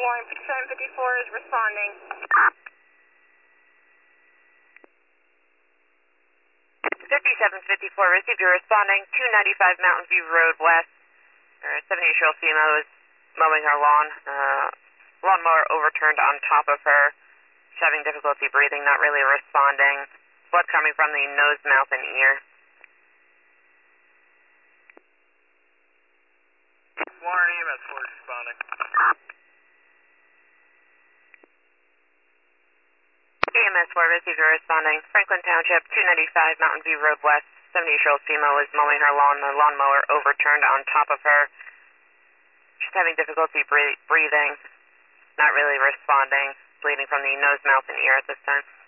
Warren 754 is responding. 5754, received, you're responding. 295 Mountain View Road West. 70-year-old female is mowing her lawn. Lawnmower overturned on top of her. She's having difficulty breathing, not really responding. Blood coming from the nose, mouth, and ear. Warren EMS 4 responding. EMS 4, received, you're responding. Franklin Township, 295 Mountain View Road West. 70-year-old female is mowing her lawn. The lawnmower overturned on top of her. She's having difficulty breathing, not really responding, bleeding from the nose, mouth, and ear at this time.